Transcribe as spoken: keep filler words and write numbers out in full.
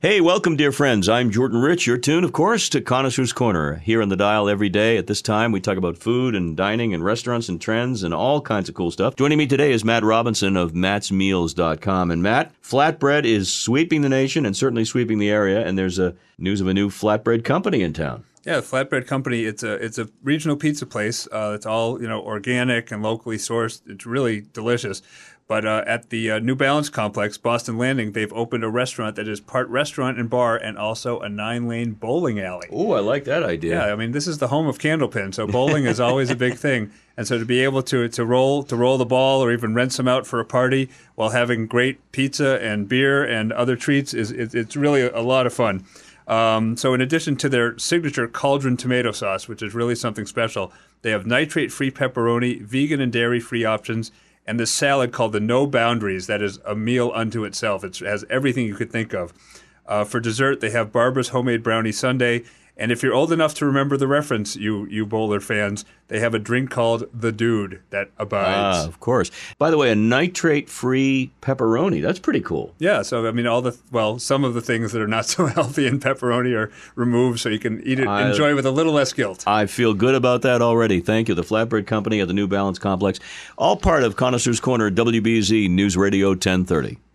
Hey, welcome, dear friends. I'm Jordan Rich. You're tuned, of course, to Connoisseur's Corner. Here on the dial every day at this time, we talk about food and dining and restaurants and trends and all kinds of cool stuff. Joining me today is Matt Robinson of Matts Meals dot com. And Matt, flatbread is sweeping the nation and certainly sweeping the area, and there's a news of a new flatbread company in town. Yeah, Flatbread Company. It's a it's a regional pizza place. Uh, it's all you know, organic and locally sourced. It's really delicious. But uh, at the uh, New Balance complex, Boston Landing, they've opened a restaurant that is part restaurant and bar, and also a nine-lane bowling alley. Oh, I like that idea. Yeah, I mean, this is the home of Candlepin, so bowling is always a big thing. And so to be able to to roll to roll the ball or even rent some out for a party while having great pizza and beer and other treats is it, it's really a lot of fun. Um, so in addition to their signature cauldron tomato sauce, which is really something special, they have nitrate-free pepperoni, vegan and dairy-free options, and this salad called the No Boundaries that is a meal unto itself. It has everything you could think of. Uh, for dessert, they have Barbara's Homemade Brownie Sundae. And if you're old enough to remember the reference, you you bowler fans, they have a drink called The Dude that abides. Ah, of course. By the way, a nitrate-free pepperoni. That's pretty cool. Yeah, so I mean, all the well, some of the things that are not so healthy in pepperoni are removed, so you can eat it, I, enjoy with a little less guilt. I feel good about that already. Thank you. The Flatbread Company at the New Balance Complex, all part of Connoisseur's Corner, W B Z News Radio ten thirty.